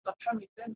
صفحة 200.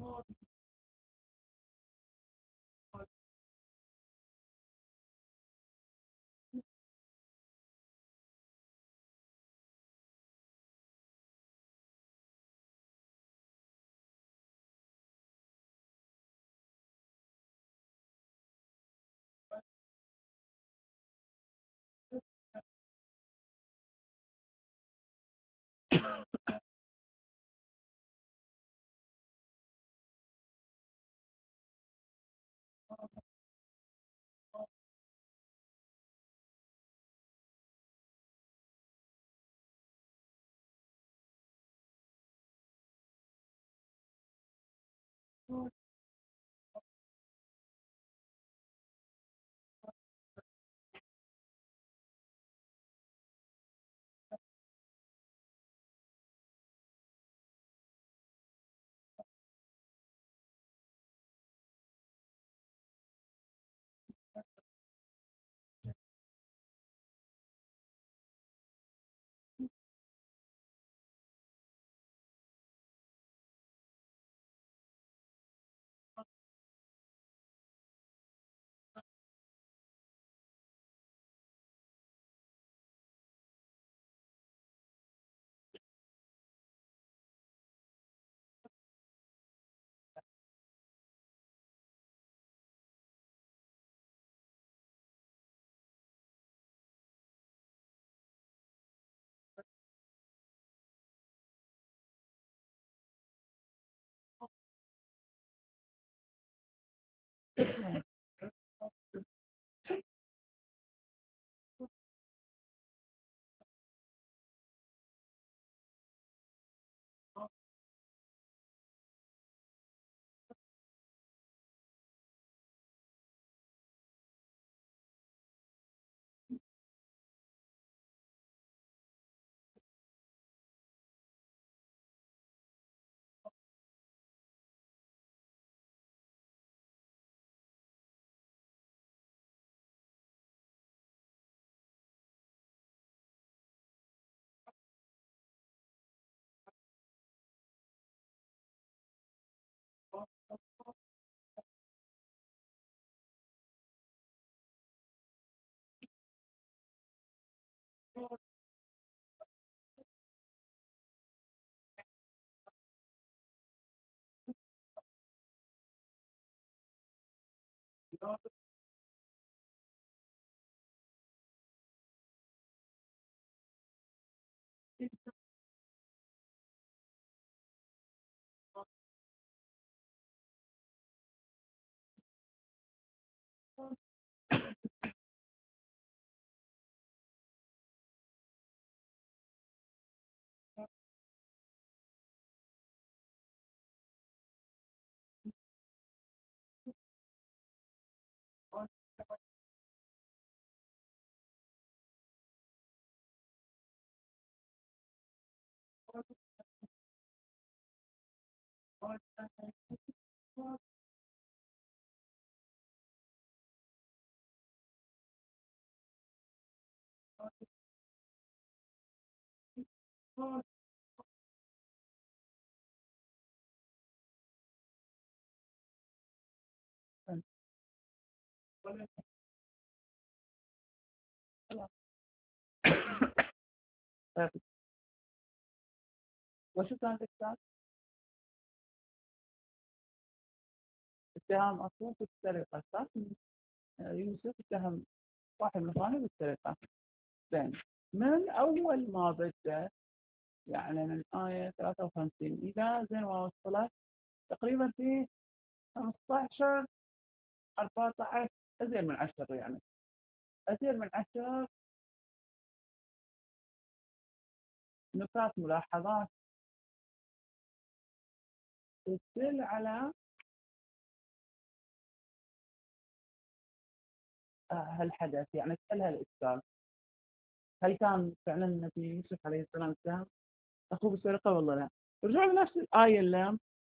طيب، وشو كان الإتهام؟ اتهام أصلا في السرقة صح؟ يوسف اتهم صاحب المصانع بالسرقة. زين، من أول ما بدأ يعني من آية 53 إلى زين ما وصلت تقريبا في 15 14 أزيد من 10 يعني أزيد من 10 نقاط ملاحظات تدل على هالحدث. يعني اسألها الإشكال، هل كان فعلا النبي يوسف عليه السلام اتهم أخوه بالسرقة ولا لا؟ رجعوا لنفس الآية اللام،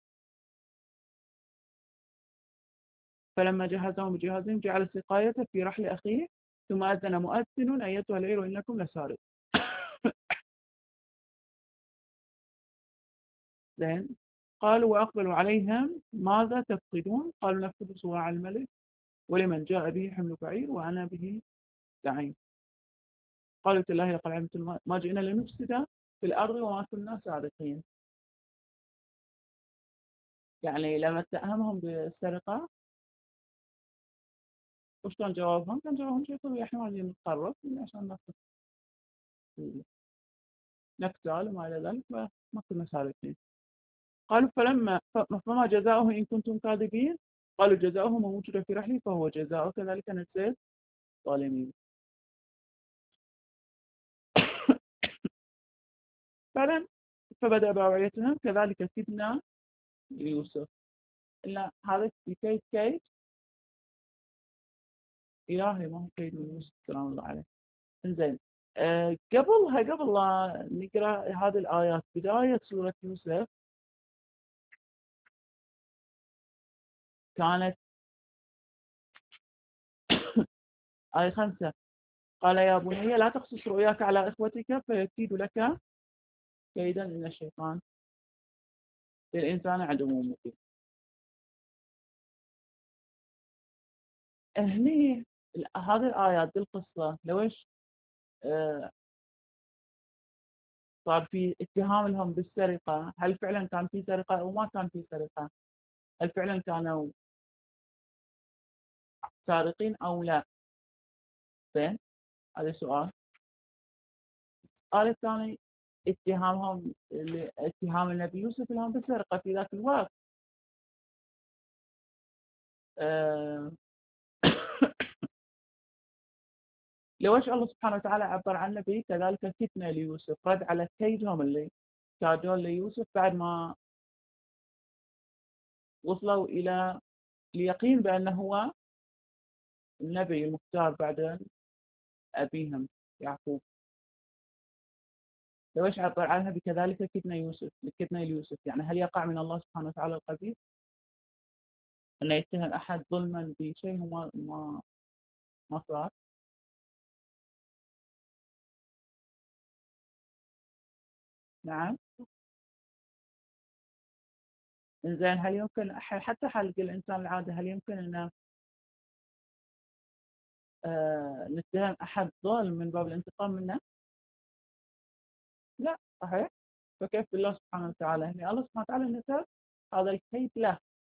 فلما جهزهم بجهازهم جعل سقايته في رحل أخيه ثم أذن مؤذن أيتها العير إنكم لسارق. زين، قالوا وأقبلوا عليهم ماذا تفقدون؟ قالوا نفقد صواع الملك ولمن جاء به حمل بعير وأنا به زعيم. قالوا تالله لقد علمتم ما جئنا لنفسد في الأرض وما كنا سارقين. يعني لما اتهمهم بالسرقة وش كان جوابهم؟ كان جوابهم شيء طبيعي، احنا ما نجي نتطرف عشان نقتال وما إلى ذلك، فما كنا سارقين. قالوا فما جزاؤه إن كنتم كاذبين؟ قالوا جزاؤه من وجد في رحله فهو جزاؤه كذلك نجزي الظالمين. فعلا فبدأ بأوعيتهم كذلك كدنا ليوسف. إلا هذا كيد كيد إلهي، ما هو كيد من يوسف سلام الله عليه. انزين، قبل لا نقرأ هذه الآيات، بداية سورة يوسف كانت آية 5: قال يا بني لا تقصص رؤياك على إخوتك فيكيد لك كيدا إن الشيطان للإنسان عدو مبين. هني هذه الآيات بالقصة لويش صار في اتهام لهم بالسرقة؟ هل فعلا كان في سرقة أو ما كان في سرقة؟ هل فعلا كانوا سارقين أو لا؟ زين، هذا سؤال. السؤال الثاني، اتهام النبي يوسف لهم بالسرقة في ذاك الوقت. أه لويش الله سبحانه وتعالى عبر عن النبي كذلك كدنا ليوسف، رد على كيدهم اللي كادوا ليوسف بعد ما وصلوا إلى اليقين بأنه هو النبي المختار بعد أبيهم يعقوب. لويش عبر عنها بكذلك كدنا ليوسف؟ يعني هل يقع من الله سبحانه وتعالى القبيح أن يتهم أحد ظلما بشيء هو ما صار؟ نعم. إنزين، هل يمكن حتى حال الإنسان العادي هل يمكن أن نتهم أحد ظالم من باب الانتقام منه؟ لا، صحيح. فكيف بالله سبحانه وتعالى؟ يعني الله سبحانه وتعالى نسب هذا الكيد له.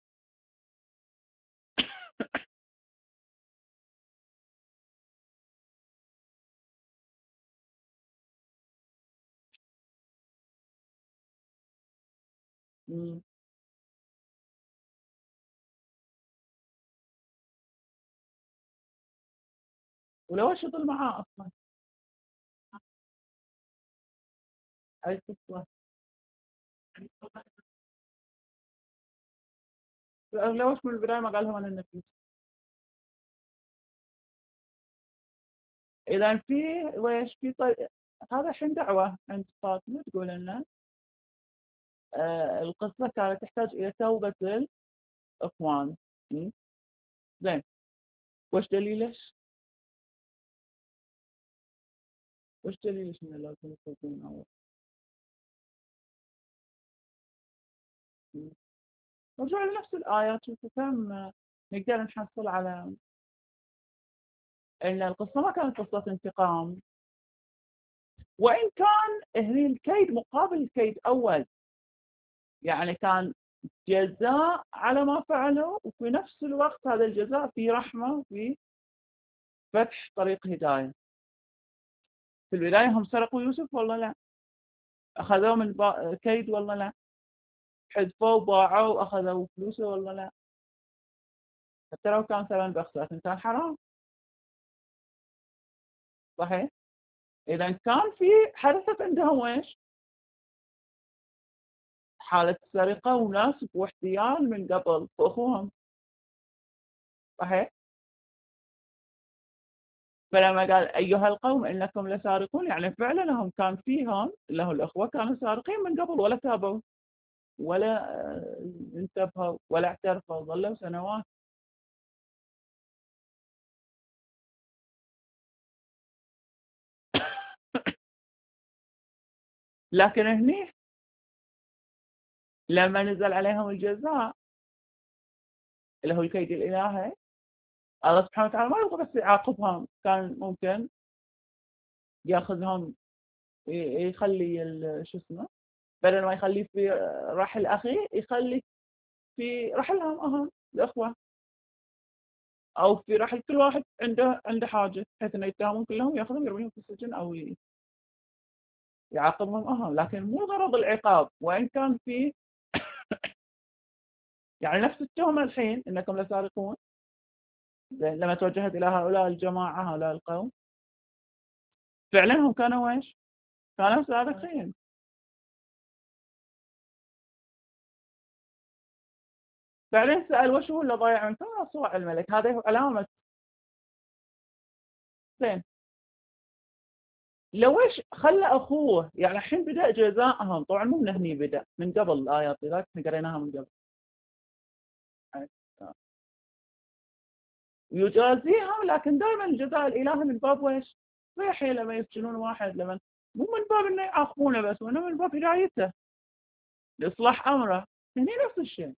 مم. ولو يشتغل معاه أصلا أي قصة. لو من البداية ما قال لهم أنا النبي. إذا في ويش في هذا الحين دعوة عند فاطمة تقول لنا القصة كانت تحتاج إلى توبة الإخوان. زين، وش دليلش؟ وش دليلش إن لازم يتوبون أول؟ رجع لنفس الآيات، شوفوا كم نقدر نحصل على إن القصة ما كانت قصة انتقام، وإن كان هني الكيد مقابل الكيد أول، يعني كان جزاء على ما فعلوا، وفي نفس الوقت هذا الجزاء في رحمة وفي فتح طريق هداية. في البداية هم سرقوا يوسف والله لا؟ أخذوه من كيد والله لا؟ حذفوه وباعوه وأخذوا فلوسه والله لا؟ حتى لو كان ثمن بخسة كان حرام. صحيح. إذا كان في حدثت عندهم ويش حالة سرقة ونصب واحتيال من قبل أخوهم. صحيح. فلما قال أيها القوم إنكم لسارقون، يعني فعلا هم كان فيهم له الأخوة كانوا سارقين من قبل ولا تابوا ولا انتبهوا ولا اعترفوا، ظلوا سنوات. لكن هني لما نزل عليهم الجزاء اللي هو الكيد الإلهي، الله سبحانه وتعالى ما يبغى بس يعاقبهم، كان ممكن ياخذهم يخلي شو اسمه، بدل ما يخليه في رحل أخيه يخلي في رحلهم هم الأخوة، أو في رحل كل واحد عنده حاجة، بحيث إنه يتهمون كلهم ياخذهم يرميهم في السجن أو يعاقبهم أهم. لكن مو غرض العقاب، وإن كان في يعني نفس التهمة الحين إنكم لسارقون لما توجهت إلى هؤلاء الجماعة هؤلاء القوم، فعلا هم كانوا ايش؟ كانوا سارقين. بعدين سأل وش هو اللي ضايع منكم؟ صواع الملك، هذه علامة. زين، لو ايش خلى اخوه يعني الحين بدأ جزاءهم، طبعا مو من هني بدأ، من قبل الآيات ذاك احنا قريناها من قبل، يجازيهم، لكن دائما الجزاء الإلهي من باب ويش؟ ريحي لما يسجنون واحد، لما مو من باب انه يعاقبونه بس، وانما من باب هدايته لإصلاح أمره. هني نفس الشيء.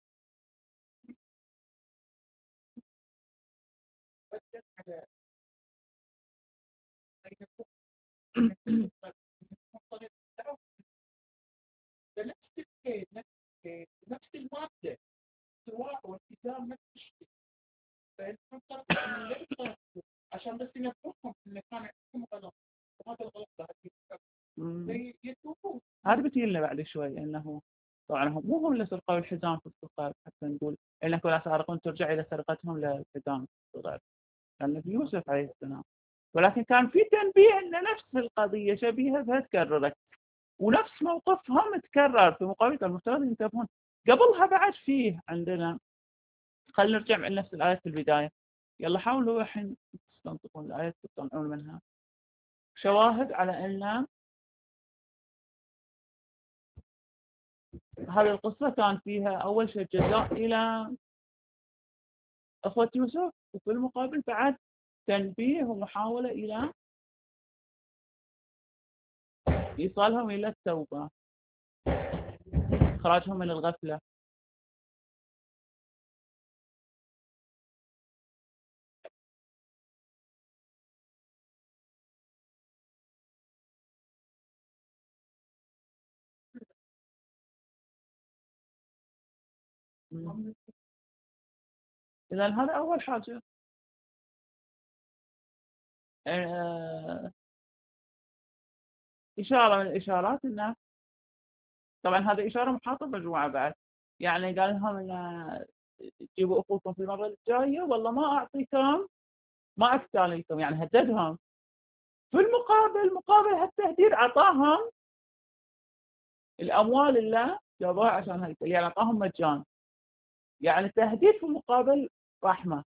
نفس الكيد، نفس المادة، سواء والكتاب نفس الشيء. فالفكرة ليس عشان بس ينبههم إن كان عندهم غلط، وهذا الغلط بعد يتوبون. هذا بتجي لنا بعد شوي انه طبعا هم اللي سرقوا الحزام في الصغار، حتى نقول انكم لا سارقون ترجع الى سرقتهم للحزام في الصغار، كان في يوسف عليه السلام. ولكن كان في تنبيه ان نفس القضيه شبيهه تكررت، ونفس موقفهم تكرر في مقابل، المفترض ينتبهون. قبلها بعد فيه عندنا، خلينا نرجع من نفس الآية في البداية، يلا حاولوا الحين تستنطقون الآية تطلعون منها شواهد على أن هذه القصة كان فيها أول شيء جزاء إلى أخوة يوسف، وفي المقابل بعد تنبيه ومحاولة إلى إيصالهم إلى التوبة، إخراجهم من الغفلة. إذا هذا أول حاجة. آه، إشارة من الإشارات إنه طبعا هذه إشارة محاطة مجموعة بعد، يعني قال لهم إن جيبوا أخوكم في المرة الجاية، والله ما أعطيكم، ما أكتاليكم، يعني هددهم. في المقابل مقابل هالتهديد أعطاهم الأموال اللي جابوها عشان هيك، يعني أعطاهم مجان، يعني تهديد في مقابل رحمة.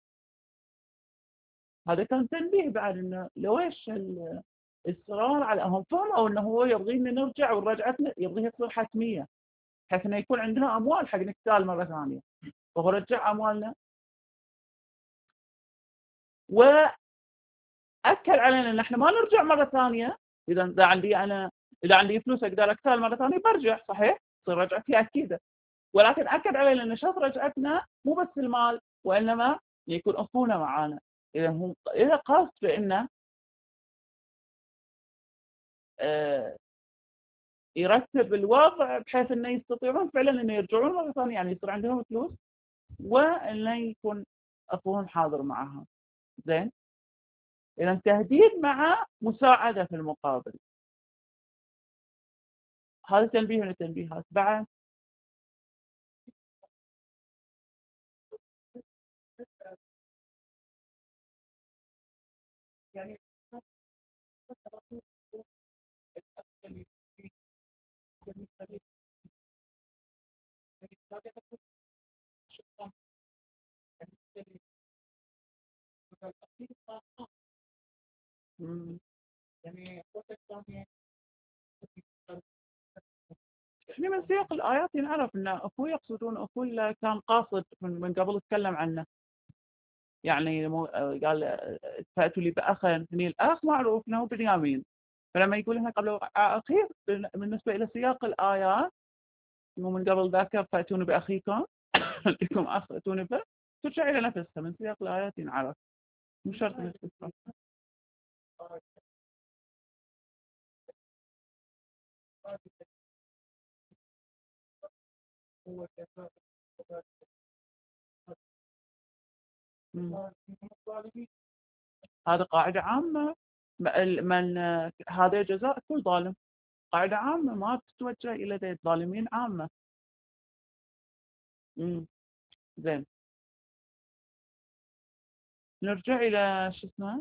هذا كان تنبيه بعد إنه لو إيش الإصرار على هم فهموا إنه هو يبغينا نرجع، ورجعتنا يبغيها تصير حتمية، بحيث إنه يكون عندنا أموال حق نقتال مرة ثانية، وهو رجع أموالنا وأكد علينا إن إحنا ما نرجع مرة ثانية. إذا عندي أنا، إذا عندي فلوس أقدر أقتال مرة ثانية برجع، صحيح تصير رجعتي أكيدة، ولكن أكد علينا أن شرط رجعتنا مو بس المال، وإنما يكون أخونا معانا. إذا هم إذا قصد بأنه آه، يرتب الوضع بحيث أنه يستطيعون فعلا أنه يرجعون مرة ثانية، يعني يصير عندهم فلوس، وأنه يكون أخوهم حاضر معهم. زين، إذا تهديد مع مساعدة في المقابل. هذا تنبيه من التنبيهات بعد. يعني احنا من سياق الآيات نعرف أن أخوه يقصدون أخوه اللي كان قاصد من قبل تكلم عنه، يعني قال فأتوا لي بأخ، هني الأخ معروف أنه بنيامين، فلما يقول هنا قبل أخيه بالنسبة إلى سياق الآيات مو من قبل ذاك فأتوني بأخيكم لكم أخ أتوني به، ترجع إلى نفسها من سياق الآيات ينعرف، مو شرط إنك تقرأ. مم. هذا قاعدة عامة. من هذا جزاء كل ظالم، قاعدة عامة ما تتوجه إلى الظالمين عامة. مم. زين، نرجع إلى شو اسمه،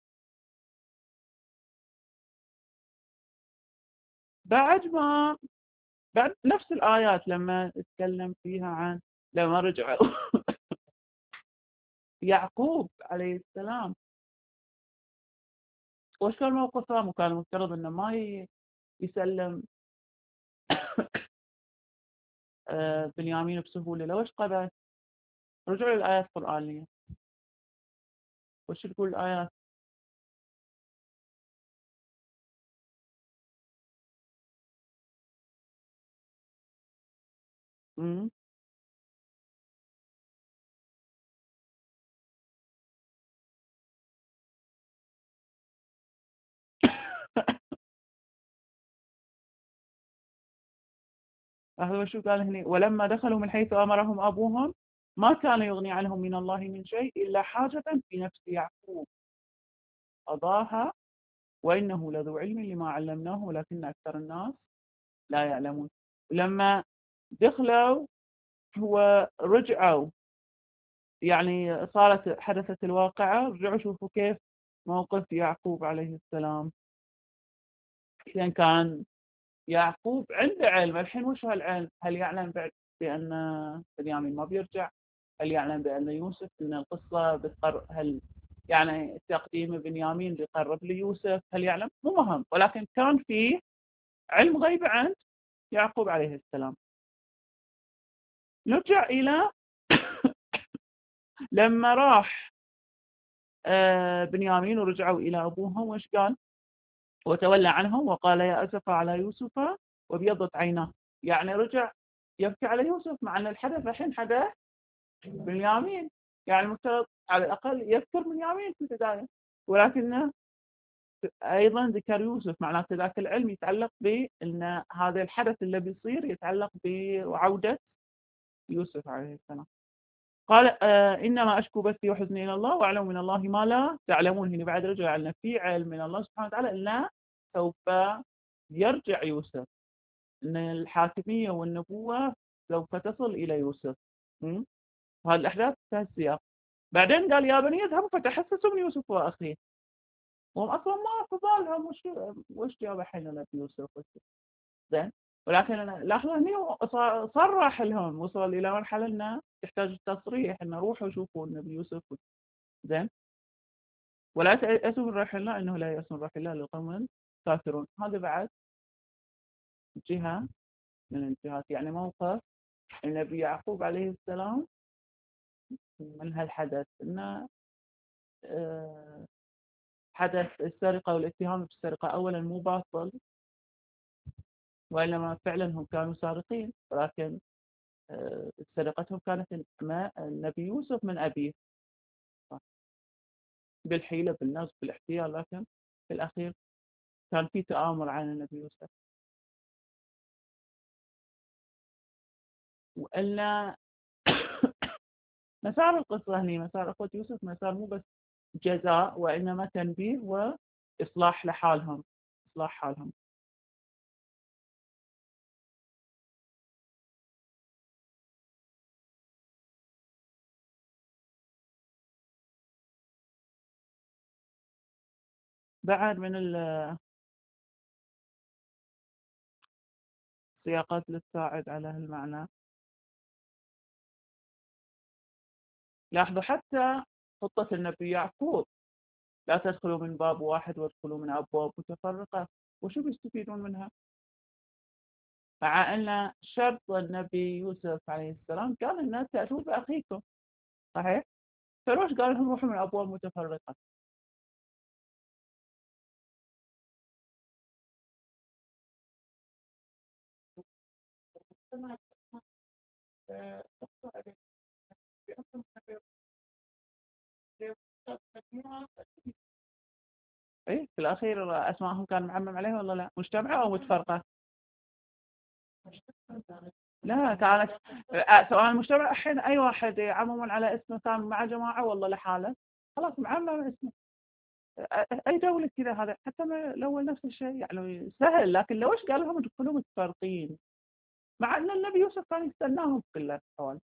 بعد ما بعد نفس الآيات لما تكلم فيها عن لما رجع يعقوب عليه السلام، وش كان موقفه؟ وكان المفترض انه ما يسلم بنيامين بسهولة، لو ايش قبل؟ رجعوا للآيات القرآنية، وش تقول الآيات؟ مم. هذا شو قال هنا؟ ولما دخلوا من حيث أمرهم أبوهم ما كان يغني عنهم من الله من شيء إلا حاجة في نفس يعقوب قضاها وإنه لذو علم لما علمناه ولكن أكثر الناس لا يعلمون. لما دخلوا هو رجعوا، يعني حدثت الواقعة، رجعوا شوفوا كيف موقف يعقوب عليه السلام. يعني كان يعقوب عنده علم، الحين وش هالعلم؟ هل يعلم بعد بأن بنيامين ما بيرجع؟ هل يعلم بأن يوسف أن القصة هل يعني تقديم بنيامين بيقرب ليوسف؟ هل يعلم؟ مو مهم، ولكن كان في علم غيب عند يعقوب عليه السلام. نرجع إلى لما راح بنيامين ورجعوا إلى أبوهم، وش قال؟ وتولى عنهم وقال يا أسف على يوسف وابيضت عيناه. يعني رجع يبكي على يوسف مع أن الحدث الحين حدث بنيامين، يعني المفترض على الأقل يذكر بنيامين في البداية، ولكنه أيضا ذكر يوسف، معناته ذاك العلم يتعلق بأن هذا الحدث اللي بيصير يتعلق بعودة يوسف عليه السلام. قال إنما أشكو بثي وحزني إلى الله وأعلم من الله ما لا تعلمون. هنا بعد رجع لنا في علم من الله سبحانه وتعالى لا سوف يرجع يوسف، أن الحاكمية والنبوة سوف تصل إلى يوسف. وهذه الأحداث في السياق. بعدين قال يا بني اذهبوا فتحسسوا من يوسف وأخيه، وهم أصلا ما في بالهم وش جاب الحين نبي يوسف زين. ولكن أنا لاحظوا هني صرح لهم، وصل إلى مرحلة أنه يحتاج التصريح أنه روحوا شوفوا النبي يوسف زين. ولا تيأسوا من روح الله إنه لا يأس من روح الله للقوم الكافرون. هذا بعد جهة من الجهات، يعني موقف النبي يعقوب عليه السلام من هالحدث، أنه آه، حدث السرقة والاتهام بالسرقة أولا مو باطل، وإنما فعلا هم كانوا سارقين، ولكن سرقتهم كانت النبي يوسف من أبيه بالحيلة بالنصب بالاحتيال، لكن في الأخير كان في تآمر على النبي يوسف. وإلا مسار القصة هني، مسار أخوة يوسف مسار مو بس جزاء، وإنما تنبيه وإصلاح لحالهم، إصلاح حالهم. بعد من السياقات اللي تساعد على هالمعنى، لاحظوا حتى خطة النبي يعقوب لا تدخلوا من باب واحد وادخلوا من أبواب متفرقة، وشو بيستفيدون منها؟ مع أن شرط النبي يوسف عليه السلام كان أن تأتوا بأخيكم، صحيح؟ فلوش قال لهم روحوا من أبواب متفرقة؟ اي في الاخير اسمائهم كان معمم عليها ولا لا؟ مجتمعه او متفرقه؟ لا كانت سواء المجتمع الحين اي واحد يعمم على اسمه كان مع جماعه والله لحاله، خلاص معمم اسمه. اي دوله كذا هذا حتى الاول نفس الشيء يعني سهل، لكن لو ايش قال لهم تدخلوا متفرقين؟ مع ان النبي يوسف كان يستناهم في كل الاحوال.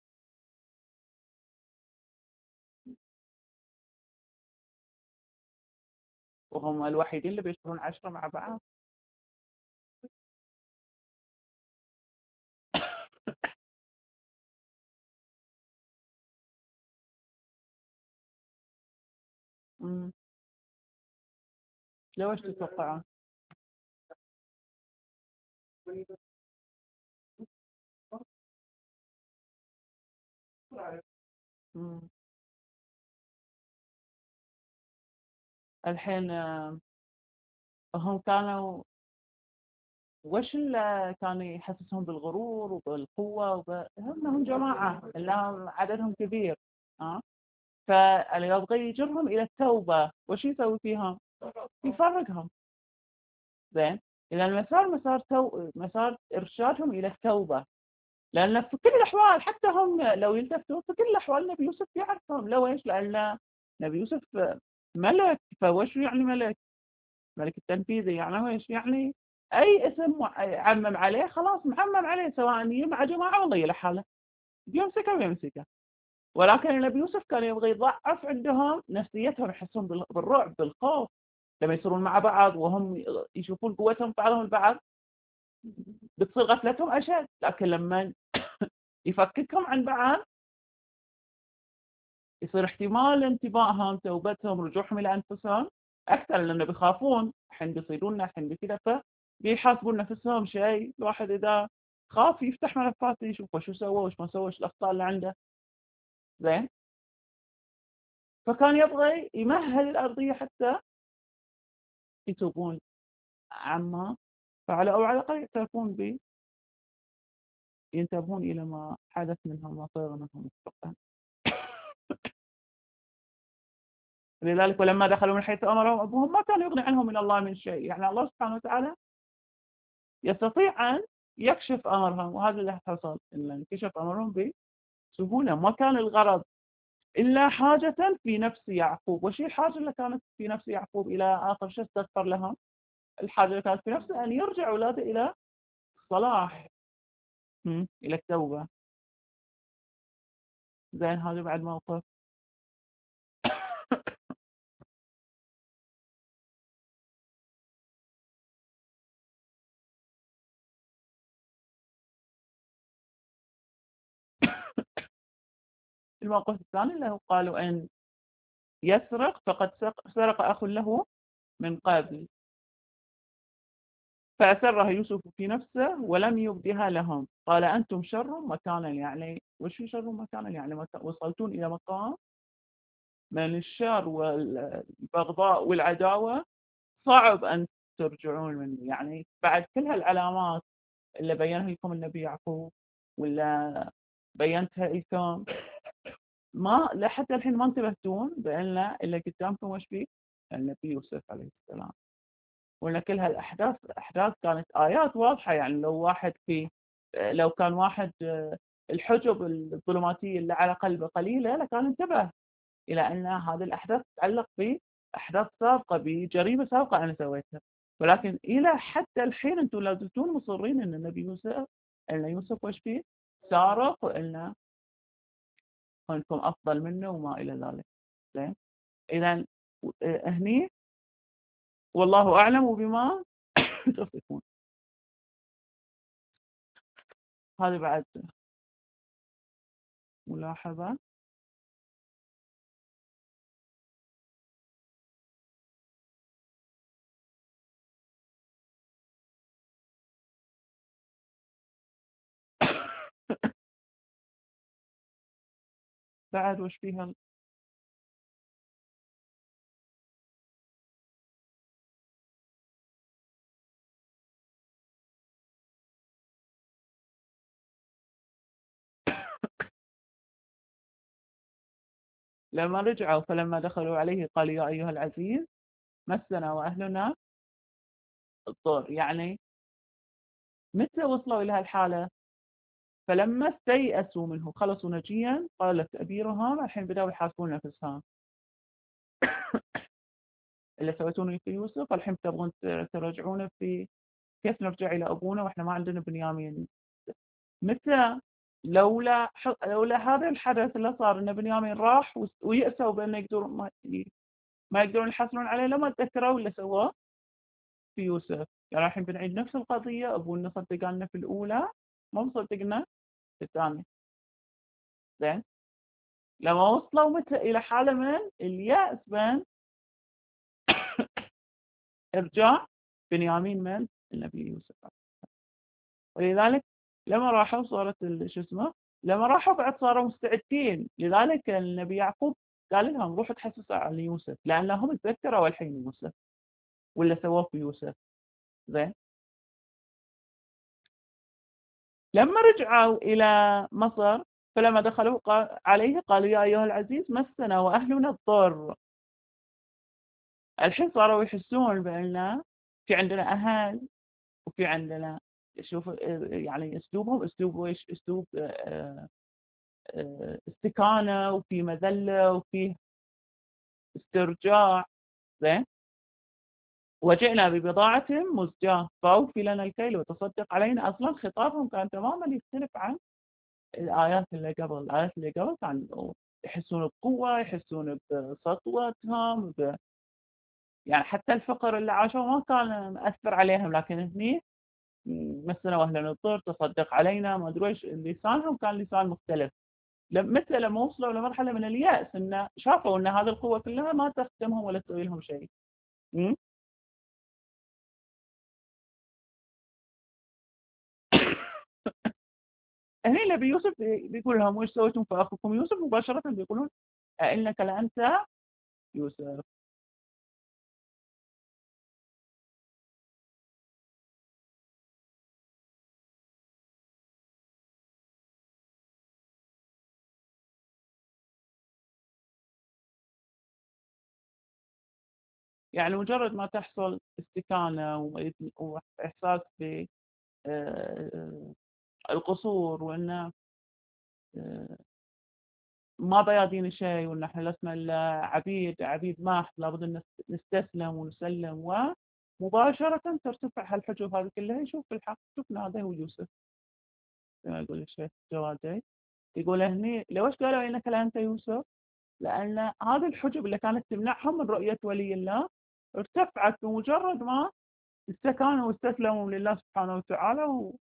وهم الوحيدين اللي بيشتغلون 10 مع بعض. امم لو ايش تتوقعون؟ مم. الحين هم كانوا وش اللي كان يحسسهم بالغرور وبالقوة هم جماعة اللي عددهم كبير. ها، فاللي يبغى يجرهم إلى التوبة وش يسوي فيهم؟ يفرقهم. زين، إذا المسار مسار إرشادهم إلى التوبة. لأن في كل الأحوال حتى هم لو يلتفتون في كل الأحوال نبي يوسف يعرفهم. لو إيش؟ لأن نبي يوسف ملك. فوش يعني ملك؟ ملك التنفيذي يعني هو ايش يعني؟ اي اسم عمم عليه خلاص معمم عليه، سواء مع جماعه والله لحاله بيمسكه ويمسكه. ولكن النبي يوسف كان يبغى يضعف عندهم نفسيتهم، يحسون بالرعب بالخوف لما يصيرون مع بعض وهم يشوفون قوتهم بعضهم البعض، بتصير غفلتهم اشد. لكن لما يفككهم عن بعض يصير احتمال انتباههم توبتهم رجوعهم الى انفسهم اكثر، لانه بيخافون الحين بيصيدوننا الحين بكذا، فبيحاسبون نفسهم. شيء الواحد اذا خاف يفتح ملفات يشوف وشو سوى وش ما سوى، وش الاخطاء اللي عنده. زين، فكان يبغى يمهد الارضيه حتى يتوبون عما فعلوا، او على الاقل يعترفون به، ينتبهون الى ما حدث منهم وما صار منهم مسبقا. لذلك ولما دخلوا من حيث امرهم ابوهم ما كان يغني عنهم من الله من شيء. يعني الله سبحانه وتعالى يستطيع أن يكشف أمرهم، وهذا اللي حصل إن انكشف أمرهم بسهولة. ما كان الغرض إلا حاجة في نفس يعقوب. وش الحاجة اللي كانت في نفس يعقوب إلى آخر شيء استغفر لهم؟ الحاجة اللي كانت في نفسه أن يرجع أولاده إلى الصلاح، إلى التوبة. زين، هذا بعد موقف. الموقف الثاني اللي هو قالوا أن يسرق فقد سرق أخ له من قبل، فأسرها يوسف في نفسه ولم يبدها لهم، قال أنتم شر مكانا. يعني وش شر مكانا؟ يعني وصلتون إلى مقام من الشر والبغضاء والعداوة صعب أن ترجعون منه. يعني بعد كل هالعلامات اللي بينها لكم النبي يعقوب ولا بينتها لكم، ما لحتى الحين ما انتبهتون بأن اللي قدامكم وش فيه؟ النبي يوسف عليه السلام. وان كل هالاحداث كانت ايات واضحه. يعني لو كان واحد الحجب الظلماتيه اللي على قلبه قليله لكان انتبه الى ان هذه الاحداث تتعلق باحداث سابقه، بجريمه سابقه انا سويتها. ولكن الى حتى الحين انتم لا زلتون مصرين ان النبي يوسف، ان يوسف وش فيه؟ سارق، وان كنتم افضل منه وما الى ذلك. زين، اذا هني والله اعلم بما تصفون. هذه بعد ملاحظة. بعد وش فيها؟ لما رجعوا فلما دخلوا عليه قالوا يا أيها العزيز مسنا وأهلنا الضر. يعني متى وصلوا إلى هالحالة؟ فلما استيأسوا منه خلصوا نجيا قالت أبيرهم الحين بدأوا يحاسبون نفسهم اللي سويتونه في يوسف الحين تبغون ترجعونه في كيف نرجع إلى أبونا وإحنا ما عندنا بنيامين؟ متى؟ لولا هذا الحدث اللي صار إن بنيامين راح ويأسوا بأنه يقدرون ما يقدرون يحصلون عليه لما تذكروا اللي سواه في يوسف. يعني الحين بنعيد نفس القضية. أبونا صدقنا في الأولى ما مصدقنا في الثانية. زين لما وصلوا متى إلى حالة من اليأس بين إرجاع بنيامين من النبي يوسف. ولذلك لما راحوا صارت شو اسمه لما راحوا بعد صاروا مستعدين. لذلك النبي يعقوب قال لهم روحوا تحسسوا على يوسف لأنهم تذكروا الحين يوسف ولا سووه في يوسف. زين لما رجعوا إلى مصر فلما دخلوا عليه قالوا يا أيها العزيز مسنا وأهلنا الضر. الحين صاروا يحسون بأن في عندنا أهل وفي عندنا شوف يعني أسلوبهم أسلوب إيش أسلوب استكانة وفي مذلة وفي استرجاع. زين وجئنا ببضاعة مزجاة فأوفي لنا الكيل وتصدق علينا. أصلا خطابهم كان تماما يختلف عن الآيات اللي قبل. الآيات اللي قبل كانوا يحسون بقوة يحسون بسطوتهم يعني حتى الفقر اللي عاشوه ما كان مأثر عليهم. لكن هني مسنا واهلنا نضطر تصدق علينا ما ادري ايش. لسانهم كان لسان مختلف. متى لما وصلوا لمرحله من الياس انه شافوا ان هذه القوه كلها ما تخدمهم ولا تسوي لهم شيء. هني نبي يوسف بيقول لهم وش سويتم في اخوكم يوسف؟ مباشره بيقولون أئنك لأنت يوسف. يعني مجرد ما تحصل استكانة وإحساس بالقصور وأن ما بيادين شيء وان احنا لسنا الا عبيد محض لابد ان نستسلم ونسلم ومباشرة ترتفع هالحجب هذه كلها. يشوف في الحق شفنا هذا هو يوسف زي ما يقول الشيخ جوادي. يقول هني ليش قالوا انك لانت يوسف؟ لان هذه الحجب اللي كانت تمنعهم من رؤية ولي الله ارتفعت بمجرد ما استكانوا واستسلموا لله سبحانه وتعالى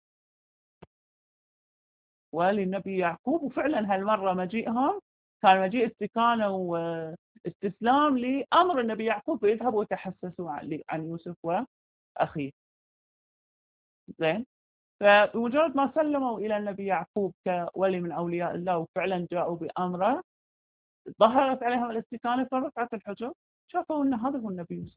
وللنبي يعقوب. وفعلا هالمرة مجيئهم كان مجيء استكانة واستسلام لأمر النبي يعقوب يذهبوا ويتحسسوا عن يوسف وأخيه. زين فبمجرد ما سلموا إلى النبي يعقوب كولي من أولياء الله وفعلا جاءوا بأمره ظهرت عليهم الاستكانة فرفعت الحجب شافوا أن هذا هو النبي يوسف.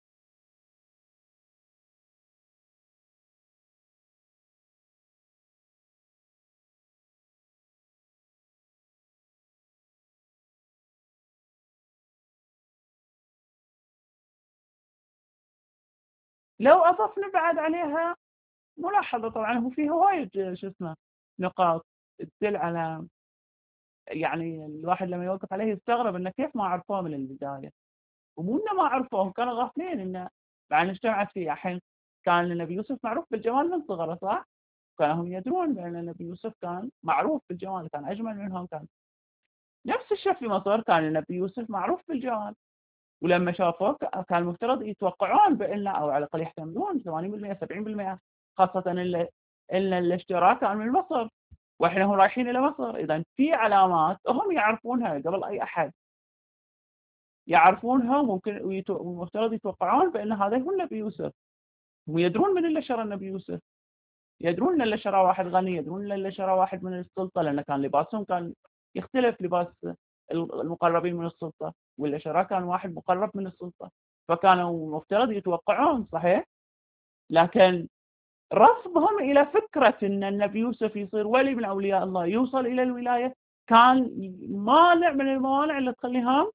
لو أضفنا بعد عليها ملاحظة طبعا هو فيه وايد شو اسمه نقاط تدل على يعني الواحد لما يوقف عليه يستغرب انه كيف ما عرفوه من البدايه. ومو انه ما عرفوهم كانوا غافلين انه مع ان اجتمعت فيه الحين. كان النبي يوسف معروف بالجمال من صغره صح؟ كانوا هم يدرون بان النبي يوسف كان معروف بالجمال كان اجمل منهم. كان نفس الشيء في مصر كان النبي يوسف معروف بالجمال. ولما شافوه كان المفترض يتوقعون بانه او على الاقل يحتملون 80% 70% خاصه ان الاشتراك كان من مصر واحنا هم رايحين الى مصر. اذا في علامات هم يعرفونها قبل اي احد يعرفونها وممكن والمفترض يتوقعون بان هذا هو النبي يوسف. ويدرون من اللي شرى النبي يوسف. يدرون ان اللي شرى واحد غني يدرون ان اللي شرى واحد من السلطه لان كان لباسهم كان يختلف لباس المقربين من السلطه واللي شرى كان واحد مقرب من السلطه. فكانوا مفترض يتوقعون صحيح. لكن رفضهم الى فكره ان النبي يوسف يصير ولي من اولياء الله يوصل الى الولايه كان مانع من الموانع اللي تخليهم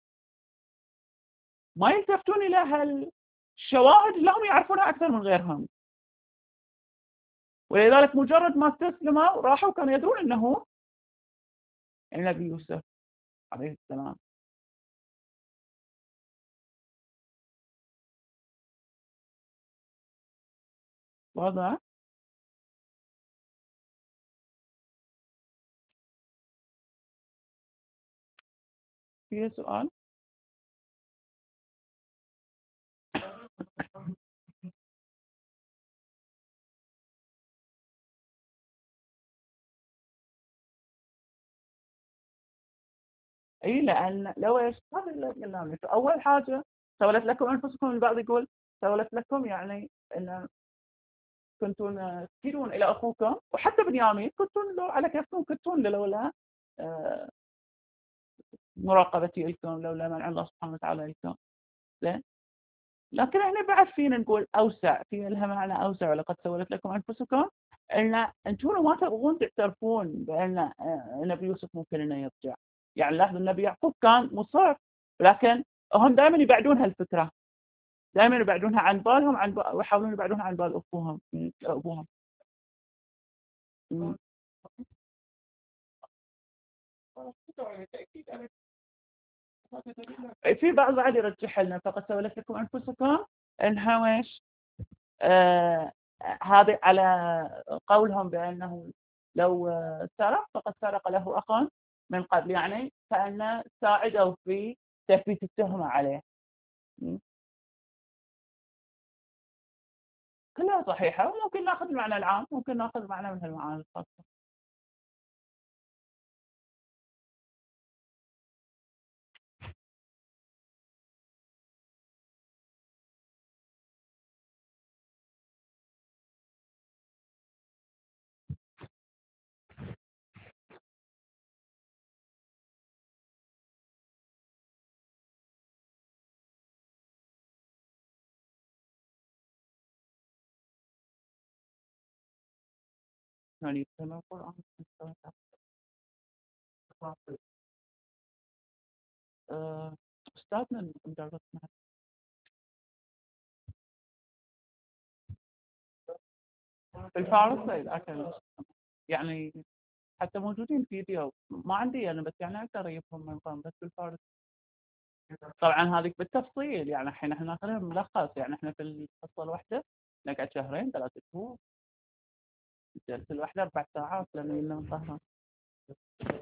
ما يلتفتون إلى هالشواهد اللي هم يعرفونها أكثر من غيرهم. ولذلك مجرد ما استسلموا راحوا كانوا يدرون أنه النبي يوسف عليه السلام. واضح؟ في سؤال؟ اي لان لو ايش هذا اللي قلنا لك اول حاجه سولت لكم انفسكم. البعض يقول سولت لكم يعني ان كنتم تكيلون الى اخوكم، وحتى بنيامين كنتم لو على كيفكم كنتم لولا آه، مراقبتي لكم، لولا منع الله سبحانه وتعالى لكم. زين. لكن احنا بعد فينا نقول اوسع، في لها معنى اوسع. ولقد سولت لكم انفسكم ان انتم ما تبغون تعترفون بان النبي يوسف ممكن انه يرجع. يعني لاحظ النبي يعقوب كان مصر، لكن هم دائما يبعدون هالفكره، دائما يبعدونها عن بالهم، ويحاولون يبعدونها عن بال ابوهم. م. في بعض بعد يرجح لنا فقد سولت لكم انفسكم انها ويش آه هذه على قولهم بانه لو سرق فقد سرق له اخ من قبل، يعني كأن ساعدوا في تثبيت التهمة عليه. م. كلها صحيحة، وممكن ناخذ المعنى العام، ممكن ناخذ معنى من المعاني الخاصة. يعني كما القرآن أستاذنا مدرسنا في الفارس لكن يعني حتى موجودين فيديو، ما عندي أنا بس يعني أقدر أجيبهم من قام بس بالفارس. طبعا هذيك بالتفصيل، يعني الحين احنا ناخذها ملخص، يعني احنا في الحصة الواحدة نقعد شهرين 3 شهور، الجلسة الواحدة 4 ساعات لما ننطقها.